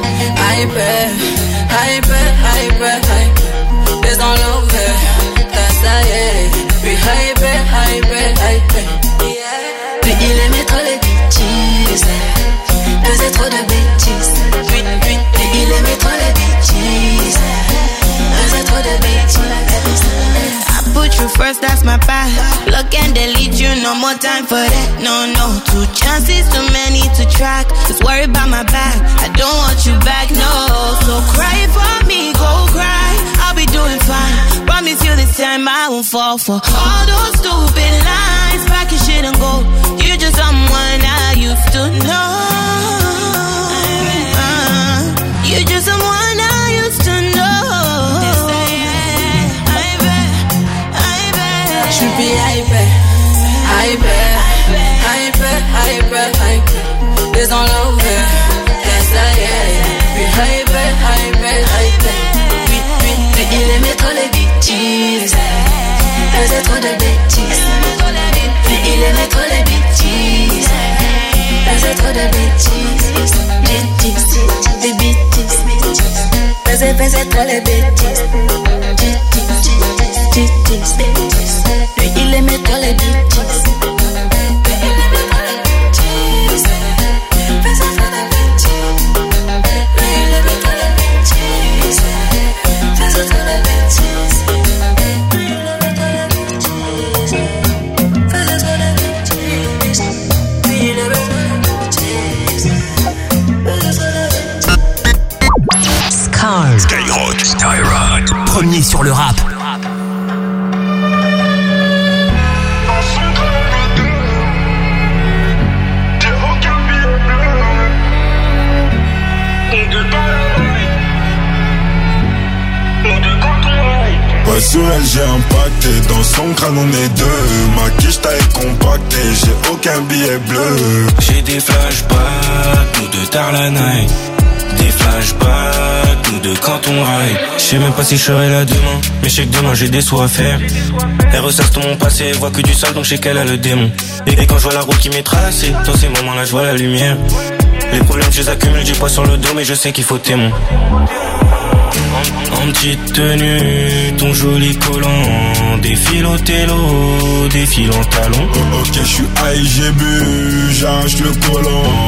There's all over, ça y est. Puis hyper. Puis il aimait trop les bêtises. Faisait trop de bêtises. Puis il aimait trop les bêtises. Faisait trop de bêtises. I put you first, that's my path. Block and delete you, no more time for that. No, 2 chances, too many to track. Just worry about my back, I don't want you back, no. So cry for me, go cry. I'll be doing fine. Promise you this time I won't fall for all those stupid lines. Pack your shit and go. You're just someone I used to know. You're just someone I used to know. Je suis hyper. There's all over, ça y est. Puis hyper. Puis il aimait trop les bêtises. Faisait trop de bêtises. Puis il aimait trop les bêtises. Faisait trop de bêtises. Des bêtises. Faisait trop les bêtises. Lui il aimait trop les bêtises. Skyrock, premier sur le rap. Ouais, sur elle j'ai impacté, dans son crâne on est deux. Ma quiche taille compactée, j'ai aucun billet bleu. J'ai des flashbacks, nous deux tard la night. Des flashbacks, nous deux quand on ride. Je sais même pas si je serai là demain, mais je sais que demain j'ai des sous à faire. Elle ressasse tout mon passé, elle voit que du sale donc je sais qu'elle a le démon. Et quand je vois la route qui m'est tracée, dans ces moments là je vois la lumière. Les problèmes je les accumule, j'ai pas sur le dos mais je sais qu'il faut témoin. En petite tenue, ton joli collant, défile au télo, défile en talon. Ok, je suis high, j'ai bu, j'arrache le collant.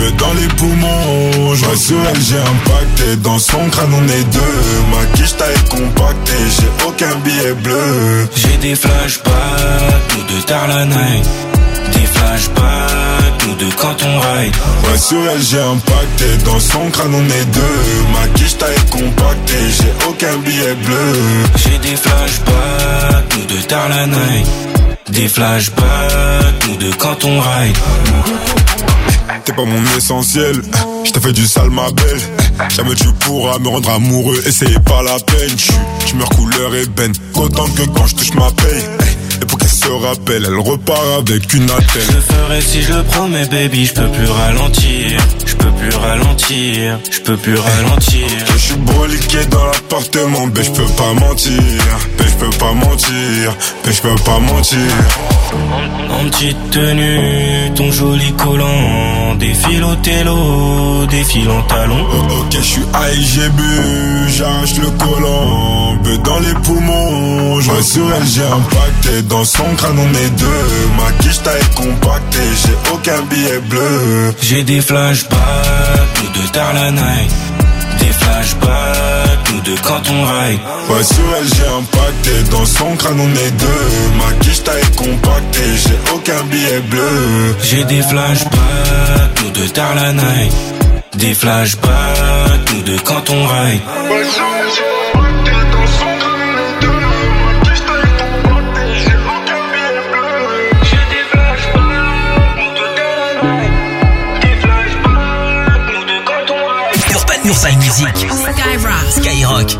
veut dans les poumons. Je vois sur elle, j'ai impacté. Dans son crâne, on est deux. Ma quiche taille compactée, j'ai aucun billet bleu. J'ai des flashbacks, nous deux tard la night. Des flashbacks, nous deux quand on ride. Ouais, sur elle, j'ai impacté. Dans son crâne, on est deux. Ma quiche taille compactée, j'ai aucun billet bleu. J'ai des flashbacks, nous deux tard la night. Des flashbacks, nous deux quand on ride. T'es pas mon essentiel, je t'ai fait du sale ma belle. Jamais tu pourras me rendre amoureux et c'est pas la peine. Tu meurs couleur ébène, autant que quand je touche ma paye. Et pour qu'elle se rappelle, elle repart avec une attelle. Je le ferai si je le promets baby, je peux plus ralentir. Je peux plus ralentir, je peux plus ralentir. Je suis broliqué dans l'appartement, mais je peux pas mentir. Mais je peux pas mentir, mais je peux pas mentir. En petite tenue, ton joli collant. Défile au télo, défile en talon. Ok, je suis high, j'ai bu, j'arrache le collant. Peu dans les poumons, je vois sur elle, j'ai impacté. Dans son crâne, on est deux. Ma quiche taille compactée, j'ai aucun billet bleu. J'ai des flashbacks, nous deux tard la night. Des flashbacks, nous deux quand on ride. Ouais, sur elle, j'ai impacté. Dans son crâne, on est deux. Ma quiche taille compactée, j'ai aucun billet bleu. J'ai des flashbacks, nous deux tard la night. Des flashbacks, nous deux quand on ride. Ouais, sur elle, j'ai impacté. Dans son crâne, on est deux. Ma quiche taille compactée, j'ai aucun billet bleu. J'ai des flashbacks, nous deux tard la night. Des flashbacks, nous deux quand on ride. Urban Music. Skyrock.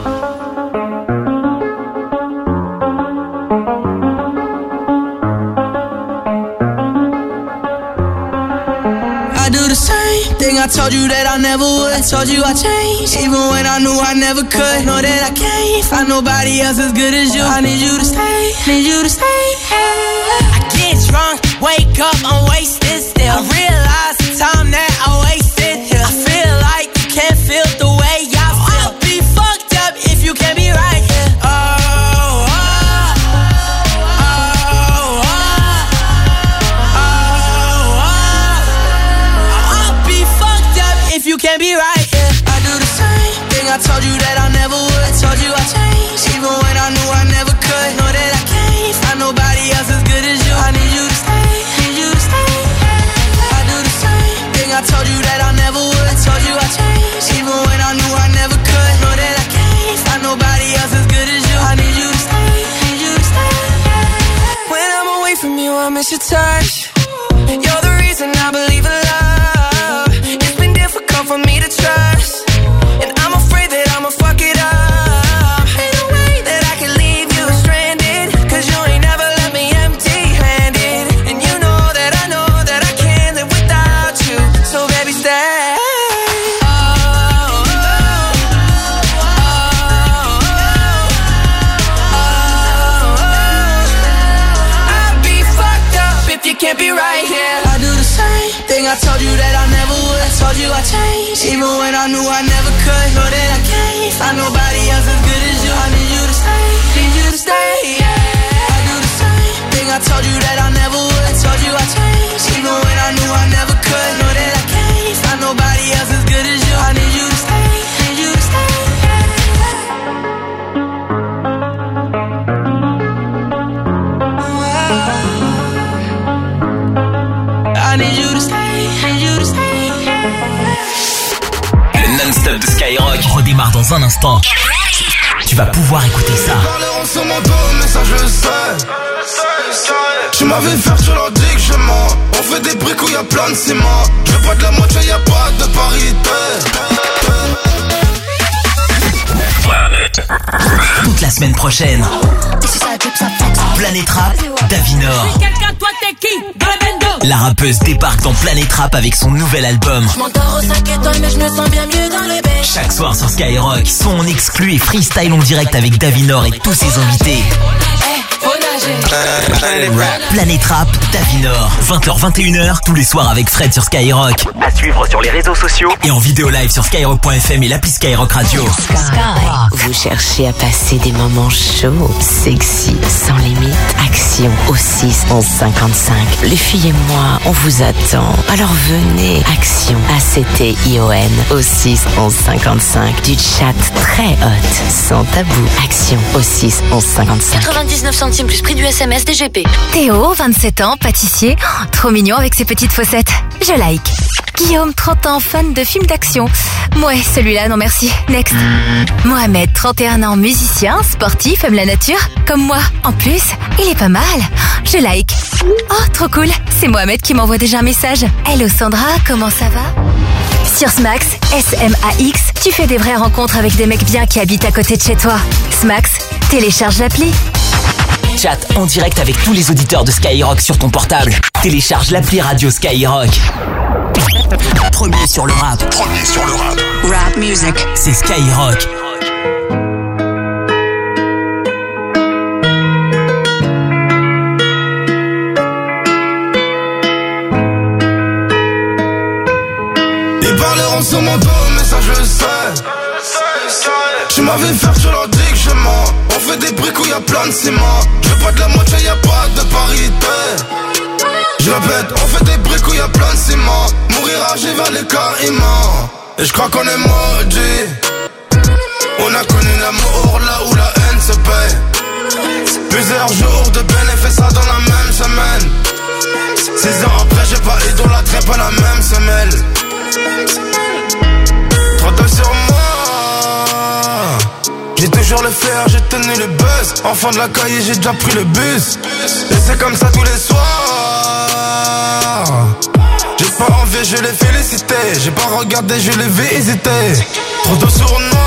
I do the same thing I told you that I never would. I told you I changed, even when I knew I never could. Know that I can't find nobody else as good as you. I need you to stay, need you to stay. I get drunk, wake up, I'm wasted still. I realize the time that I wasted here. I feel like you can't feel the way I feel. I'll be fucked up if you can't be right here. You can't be right, yeah. I do the same thing I told you that I never would. I told you I changed, even when I knew I never could. Know that I can't find nobody else as good as you. I need you to stay, need you to stay. I do the same thing I told you that I never would. I told you I changed, even when I knew I never could. Know that I can't find nobody else as good as you. I need you to stay, need you to stay. When I'm away from you, I miss your touch. You're the reason I believe in love. For me to trust, and I'm afraid that I'ma fuck it up. Ain't no way that I can leave you stranded, cause you ain't never left me empty-handed. And you know that I can't live without you. So baby stay. I'd be fucked up if you can't be right here. I do the same thing I told you that I never would. I told you I changed, even when I knew I never could. Know that I can't find nobody else as good as you. I need you to stay, need you to stay. I do the same thing I told you that I never would. I told you I changed, even when I knew I never could. Know that I can't find nobody else as good as you. I need you to stay, need you to stay. I need you to stay, need you to stay. Le non-stop de Skyrock redémarre dans un instant. Tu vas pouvoir écouter ça. Parleront sur mon dos, mais ça je le sais. Tu m'avais fait sur leur dit que je mens. On fait des briques où y'a plein de ciment. Je veux pas de la moitié, y'a pas de parité. Toute la semaine prochaine, Planète Rap, Davinor. La rappeuse débarque dans Planète Rap avec son nouvel album. Je m'endors aux 5 étoiles, mais je me sens bien mieux dans les baies. Chaque soir sur Skyrock, son exclu et freestyle en direct avec Davinor et tous ses invités. Planète Rap, Davinor. 20h-21h, tous les soirs avec Fred sur Skyrock. À suivre sur les réseaux sociaux et en vidéo live sur skyrock.fm et l'appli Skyrock Radio. Vous cherchez à passer des moments chauds, sexy, sans limite. Action au 6 11 55. Les filles et moi, on vous attend. Alors venez. Action ACTION au 6 11 55. Du chat très hot, sans tabou. Action au 6 11 55. 99 centimes plus prix du SMS DGP. Théo, 27 ans, pâtissier. Trop mignon avec ses petites fossettes. Je like. Guillaume, 30 ans, fan de films d'action. Ouais, celui-là, non merci. Next. Mohamed, 31 ans, musicien, sportif, aime la nature. Comme moi. En plus, il est pas mal. Je like. Oh, trop cool. C'est Mohamed qui m'envoie déjà un message. Hello Sandra, comment ça va? Sur Smax, SMAX, tu fais des vraies rencontres avec des mecs bien qui habitent à côté de chez toi. Smax, télécharge l'appli. Chat en direct avec tous les auditeurs de Skyrock sur ton portable. Télécharge l'appli radio Skyrock. Premier sur le rap. Rap music. C'est Skyrock. Ils parleront sur mon dos, mais ça je le sais. Tu m'avais fait, tu leur dis que je mens. On fait des briques où y'a plein de ciment. Je veux pas de la moitié, y'a pas de parité. Je répète, on fait des briques où y'a plein de ciment. Mourir âgé vers les caïmans. Et je crois qu'on est maudit. On a connu l'amour là où la haine se paie. Plusieurs jours de peine et fait ça dans la même semaine. 6 ans après j'ai pas idolâtré pas la même semelle. 32 sur moi. J'ai toujours le fer, j'ai tenu le buzz. Enfant de la caille, j'ai déjà pris le bus. Et c'est comme ça tous les soirs. J'ai pas envie, je l'ai félicité. J'ai pas regardé, je l'ai visité. Trop d'eau sur moi.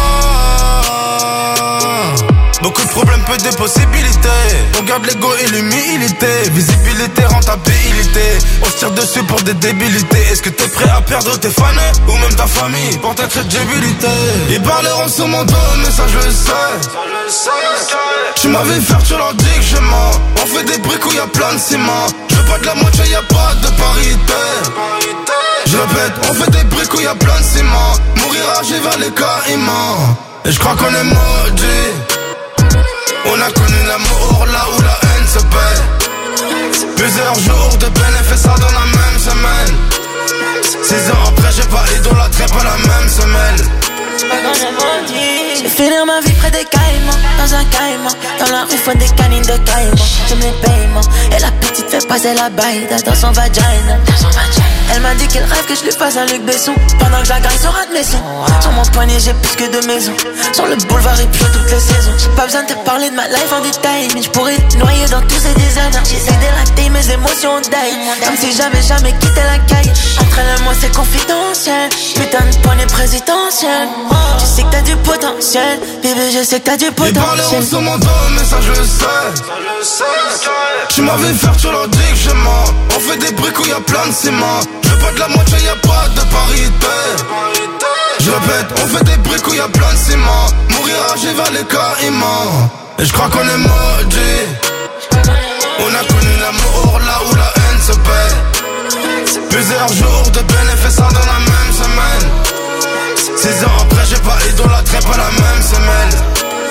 Beaucoup de problèmes, peu de possibilités. On garde l'ego et l'humilité. Visibilité, rentabilité. On se tire dessus pour des débilités. Est-ce que t'es prêt à perdre tes fans ou même ta famille pour ta crédibilité? Ils parleront sur mon dos, mais ça je le sais. Tu m'avais fait, tu leur dis que je mens. On fait des briques où y'a plein de ciment. Je veux pas de la moitié, y'a pas de parité. Je répète, on fait des briques où y'a plein de ciment. Mourir âgé vers les caïmans. Et je crois qu'on est maudit. On a connu l'amour là où la haine se paie. Plusieurs jours de peine et fait ça dans la même semaine. 6 ans après j'ai pas idolâtré pas la même semelle. Je vais finir ma vie près des caïmans, dans un caïman. Dans la rue faut des canines de caïman. J'aime les paiements. Et la petite fait passer la baïda dans son vagina. Elle m'a dit qu'elle rêve que je lui fasse un Luc Besson. Pendant que je la gagne sur un de mes sons. Sur mon poignet j'ai plus que 2 maisons. Sur le boulevard il pleut toutes les saisons. J'ai pas besoin de te parler de ma life en détail. Mais je pourrais te noyer dans tous ces désordres. J'essaie d'élater mes émotions d'ail. Comme si j'avais jamais quitté la caille. Entre elle et moi c'est confidentiel. Putain de poignée présidentielle. Je sais que t'as du potentiel. Bébé je sais que t'as du potentiel. Ils parleront sur mon dos mais ça je le sais. Tu m'avais fait, tu leur dis que je mens. On fait des briques où y'a plein de ciment. Je veux pas de la moitié, y'a pas de parité. Je répète, on fait des briques où y'a plein de ciment. Mourir âgé vers les caïmans. Et je crois qu'on est maudit. On a connu l'amour là où la haine se paie. Plusieurs jours de peine et fait ça dans la même semaine. 6 ans après j'ai pas idolâtré pas la même semelle.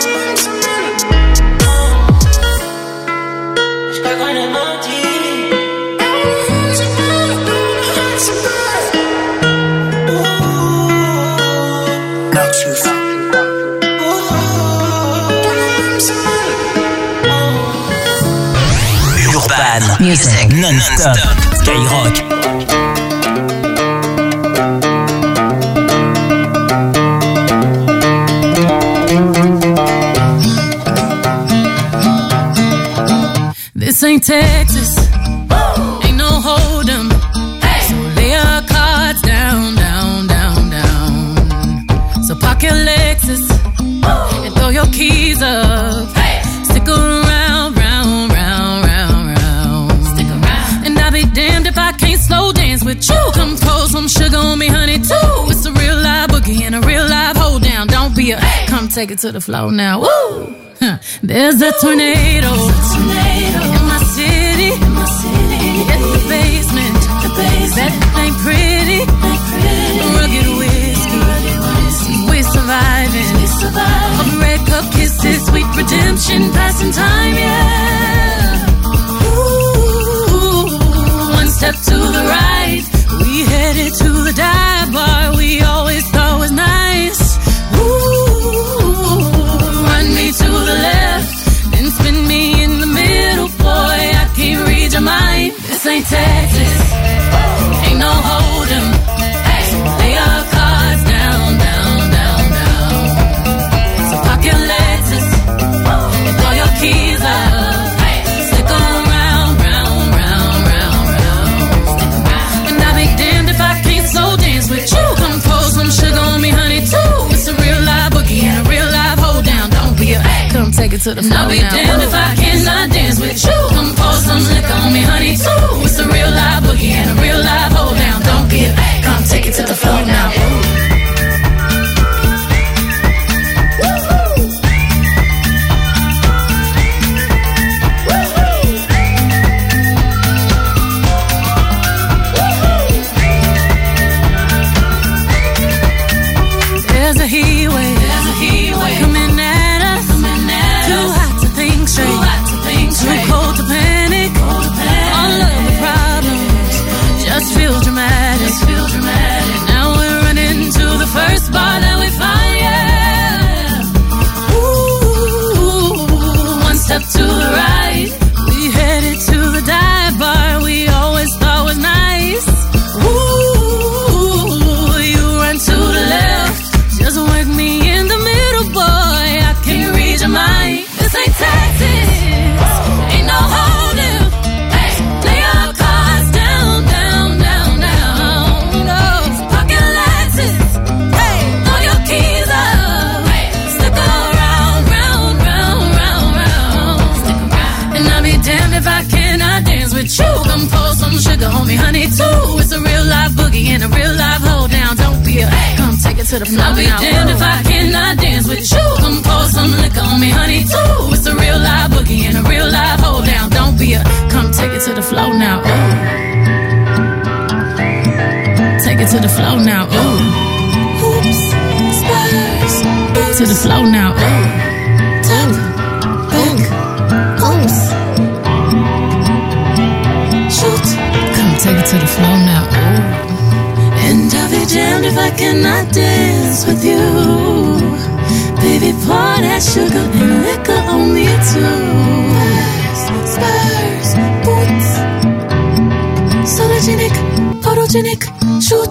Je crois qu'on est maudit. Urban Music non-stop. Skyrock. This ain't Texas, ain't no hold'em. So lay your cards down, down, down, down. So park your Lexus and throw your keys up. Stick around, round, round, round, round. Stick around. And I'll be damned if I can't slow dance with you. Come pour some sugar on me, honey, too. It's a real live boogie and a real live hold down. Don't be a come take it to the floor now. Woo! There's a tornado in my city. In the basement. That ain't pretty. Rugged whiskey. We're surviving. A red cup kisses, sweet redemption, passing time, yeah. Ooh, one step to the right. We headed to the dive bar we always thought was nice. Ooh, run me to the left, then spin me in the middle, boy. I can't read your mind. This ain't Texas, ain't no hold'em. So lay your cards down, down, down, down. So park your Lexus and throw your keys up. Stick around, round, round, round, round. And I'll be damned if I can't slow dance with you. Come pour some sugar on me, honey, too. It's a real live boogie and a real live hold down. Don't be a come take it to the floor now. I'll be damned if I cannot dance with you. Come pour some liquor on me, honey, too. It's a real live boogie and a real live hold down. Don't be a come take it to the floor now. There's a heat wave coming at us. Too hot to think straight, too cold to panic. All of the problems just feel dramatic. Now we're running to the first bar that we find, yeah. Ooh, one step to the right. We headed to the dive bar we always thought was nice. Ooh, you run to the left. Just work me in the middle, boy. I can't read your mind. This ain't Texas, ain't no hold'em. Hey, lay your cards down, down, down, down. No, pocket Lexus. Hey, throw your keys up. Hey, stick around, round, round, round, round. Stick around. And I'll be damned if I cannot dance with you. Come pour some sugar on me, honey, too. It's a real live boogie and a real live hold down. Don't be a come take it to the floor. I'll be damned if I cannot dance with you. Come pour some liquor on me, honey, too. It's a real live boogie and a real live hold down. Don't be a come take it to the floor now. Ooh. Take it to the floor now. Ooh. Oops, Spurs. To the floor now. Ooh. Top, back, oops. Shoot. Come take it to the floor now. Ooh. And I'll be damned if I cannot dance with you. Baby, pour that sugar and liquor on me too. Spurs, boots. Sologenic, photogenic, shoot.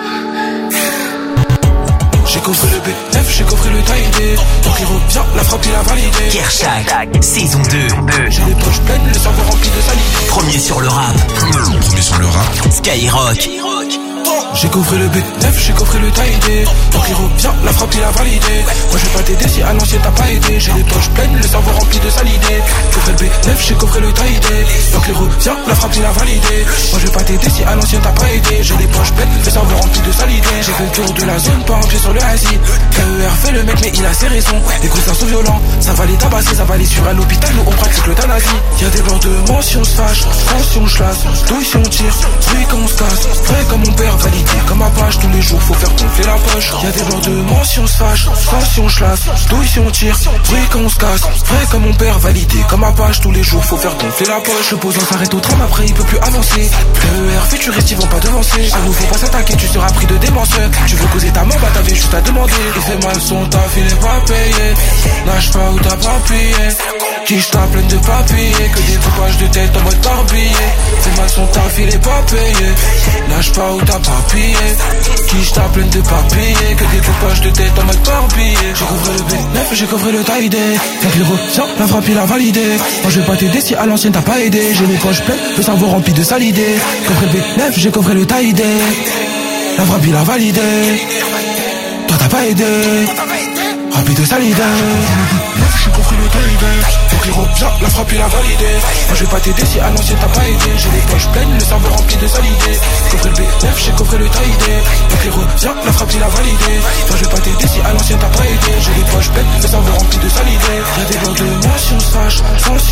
J'ai coffré le B9, j'ai coffré le taillé. Donc il revient, la frappe il a validé. Kershak, saison 2. J'ai les poches pleines, le cerveau rempli de salive. Premier sur le rap. Skyrock. J'ai coffré le B9, j'ai coffré le taillé. Donc il revient, la frappe il a validé. Moi je vais pas t'aider si à l'ancien t'as pas aidé. J'ai les poches pleines, le cerveau rempli de salidé. Coffré le B9, j'ai coffré le taillé. Donc il revient, la frappe il a validé. Moi je vais pas t'aider si à l'ancien t'as pas aidé. J'ai les poches pleines, le cerveau rempli de salidé. J'ai fait le tour de la zone, pas un pied sur le assis. KER fait le mec mais il a ses raisons. Les coussins sont violents, ça va les tabasser, ça va les sur un hôpital où on pratique l'euthanasie. Y'a des blancs de mention se fâche, mention je lasse, douille si on tire, bruit quand on se casse, vrai comme mon père validé. Comme à page tous les jours faut faire gonfler la poche. Y'a des blancs de mention se fâche, mention je lasse, douille si on tire, bruit quand on se casse, vrai comme mon père validé. Comme à page tous les jours faut faire gonfler la poche. Le posant s'arrête au tram après il peut plus avancer. KER futuriste ils vont pas devancer. À nous faut pas s'attaquer, tu seras pris de démence. Tu veux causer ta mort, bah t'avais juste à demander. Il fait mal son taf, il est pas payé. Lâche pas ou t'as pas appuyé. Quiche ta pleine de papier. Que des coupages de tête en mode barbillé. Fait mal son taf, il est pas payé. Lâche pas ou t'as pas appuyé. Quiche ta pleine de papier. Que des coupages de tête en mode barbillé. J'ai coffré le B9, j'ai coffré le taillé. Donc il revient, la frappe il a validé. Moi je vais pas t'aider si à l'ancienne t'as pas aidé. J'ai les poches pleines, le cerveau rempli de salidé. Coffré le B9, j'ai coffré le taillé. La frappe il a validé. Toi t'as pas aidé. Rempli de salidé. J'ai compris le taillé. Donc il revient, la frappe il a validé. Moi je vais pas t'aider si à l'ancienne t'as pas aidé. J'ai les poches pleines, le cerveau rempli de salidé. Coffré le B9, j'ai coffré le taillé. Donc il revient, la frappe il a validé. Moi je vais pas t'aider si à l'ancienne t'as pas aidé. J'ai les poches pleines, le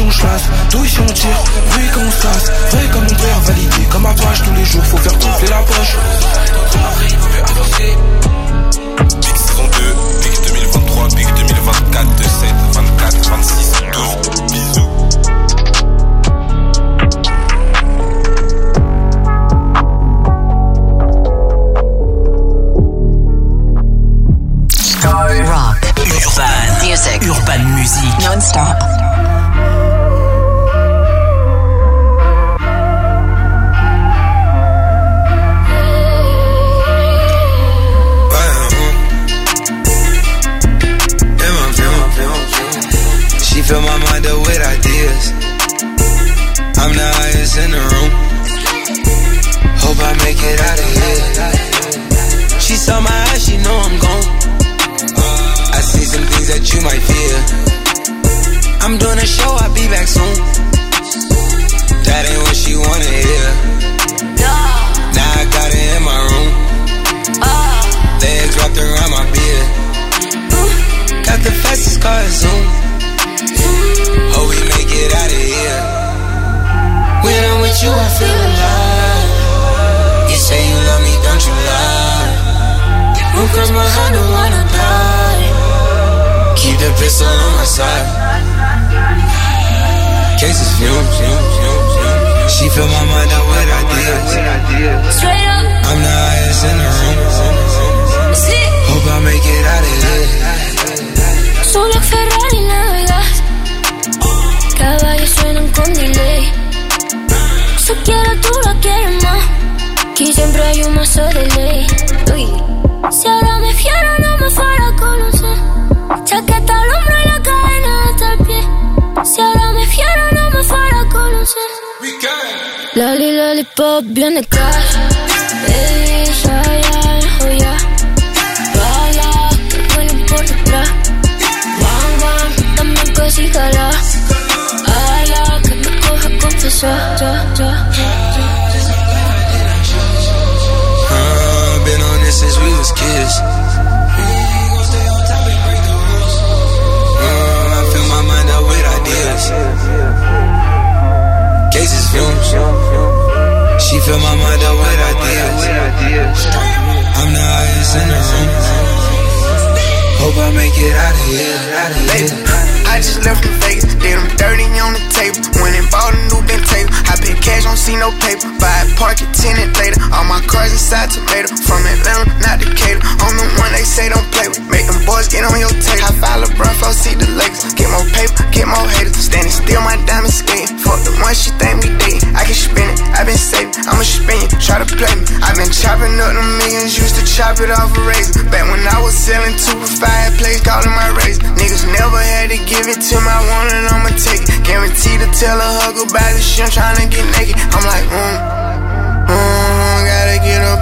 touche l'as, douille on tire, oui qu'on se fasse, vrai comme mon père, validé comme ma page tous les jours, faut faire gonfler la poche. Big saison 2, Big 2023, Big 2024, 27, 24, 26, 12, bisous. Rock, urban music, urban music, non-stop. She fill my mind up with ideas. I'm the highest in the room. Hope I make it out of here. She saw my eyes, she know I'm gone. I see some things that you might fear. I'm doing a show, I'll be back soon. That ain't what she wanna hear. Now I got it in my room. Legs wrapped around my beard. Got the fastest car, Zoom. Hope we make it out of here. When I'm with you, I feel alive. You say you love me, don't you lie? Don't cross my heart, don't wanna die. Keep the pistol on my side. Cases fumes. She fill my mind up with ideas. Straight up, I'm the highest in the room. Hope I make it out of here. solo Ferrari navegas. Caballos suenan con delay. Si quieres tú la quieres más. Aquí siempre hay un mazo de ley. Uy. Si ahora me fiera no me fuera a conocer. Chaqueta al hombro y la cadena hasta el pie. Si ahora me fiera no me fuera a conocer. Loli, lollipop, bien de cash. Ella, joya. Bala, que vuelen por detrás. Bang, bang, dame cosígala. Ala, que me coja confesar. Been on this since we was kids. I fill my mind up with ideas. Cases fumes. She fill my mind up with ideas. I'm the highest in the room. Hope I make it out of here. I just left from Vegas, did them dirty on the table. Went and bought a new bent table. I paid cash, don't see no paper. Buy a park, it tenant later. All my cars inside tomato. From Atlanta, not Decatur. I'm the one they say don't play with. Make them boys get on your tape. I file LeBron, flow, see the Lakers. Get more paper, get more haters. Standing still, my diamond skating. Fuck the one she think we dating. I can spin it, I been saving. I'ma spin it, try to play me. I been chopping up the millions, used to chop it off a razor. Back when I was selling 2 for 5 plays, calling my razor. Niggas never had to give it to my one and I'ma take it. Guaranteed to tell her hug about this shit, I'm tryna get naked. I'm like, gotta get up